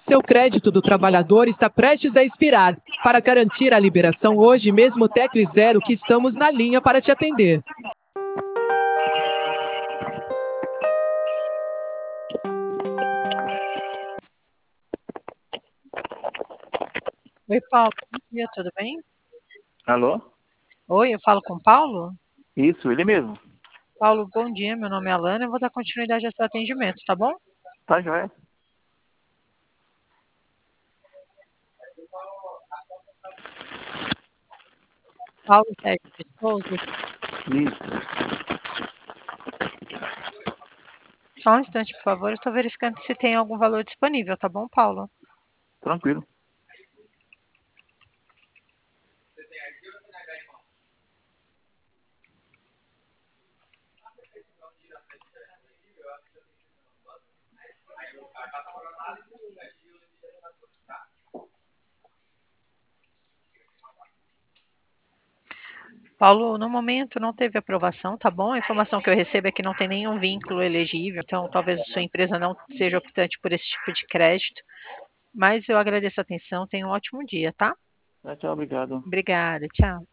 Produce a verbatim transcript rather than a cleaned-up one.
Seu crédito do trabalhador está prestes a expirar. Para garantir a liberação hoje mesmo, tecle zero que estamos na linha para te atender. Oi, Paulo. Bom dia, tudo bem? Alô? Oi, eu falo com o Paulo? Isso, ele mesmo. Paulo, bom dia, meu nome é Alana, eu vou dar continuidade ao seu atendimento, tá bom? Tá joia. Paulo Sérgio de Souza. Isso. Só um instante, por favor, eu estou verificando se tem algum valor disponível, tá bom, Paulo? Tranquilo. Paulo, no momento não teve aprovação, tá bom? A informação que eu recebo é que não tem nenhum vínculo elegível, então talvez a sua empresa não seja optante por esse tipo de crédito, mas eu agradeço a atenção, tenha um ótimo dia, tá? Tchau, obrigado. Obrigada, tchau.